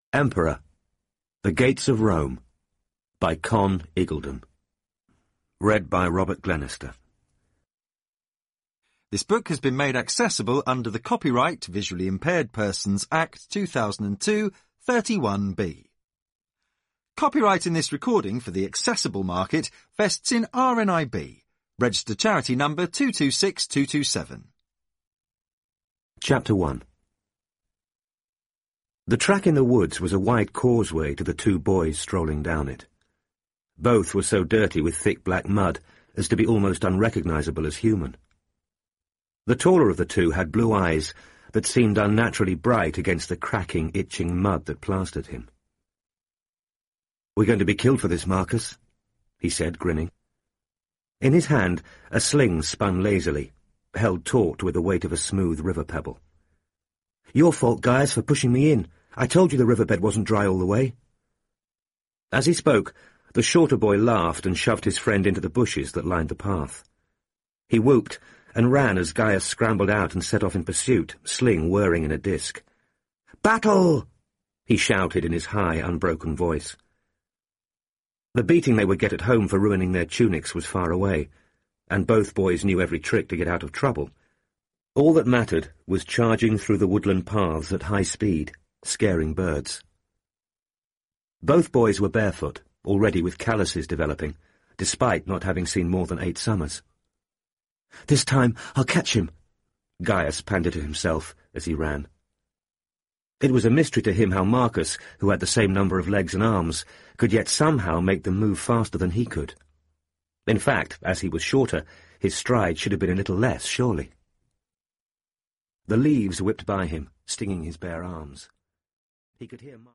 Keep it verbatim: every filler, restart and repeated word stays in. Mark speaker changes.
Speaker 1: Emperor, The Gates of Rome, by Con Eagledon. Read by Robert Glenister.
Speaker 2: This book has been made accessible under the Copyright Visually Impaired Persons Act two thousand two, thirty-one B. Copyright in this recording for the accessible market vests in R N I B, registered charity number two two six two two seven.
Speaker 1: Chapter one. The track in the woods was a wide causeway to the two boys strolling down it. Both were so dirty with thick black mud as to be almost unrecognizable as human. The taller of the two had blue eyes that seemed unnaturally bright against the cracking, itching mud that plastered him. "We're going to be killed for this, Marcus," he said, grinning. In his hand, a sling spun lazily, held taut with the weight of a smooth river pebble. "Your fault, Gaius, for pushing me in. I told you the riverbed wasn't dry all the way." As he spoke, the shorter boy laughed and shoved his friend into the bushes that lined the path. He whooped and ran as Gaius scrambled out and set off in pursuit, sling whirring in a disk. "Battle!" he shouted in his high, unbroken voice. The beating they would get at home for ruining their tunics was far away, and both boys knew every trick to get out of trouble. All that mattered was charging through the woodland paths at high speed, scaring birds. Both boys were barefoot, already with calluses developing, despite not having seen more than eight summers. "This time I'll catch him," Gaius panted to himself as he ran. It was a mystery to him how Marcus, who had the same number of legs and arms, could yet somehow make them move faster than he could. In fact, as he was shorter, his stride should have been a little less, surely. The leaves whipped by him, stinging his bare arms. He could hear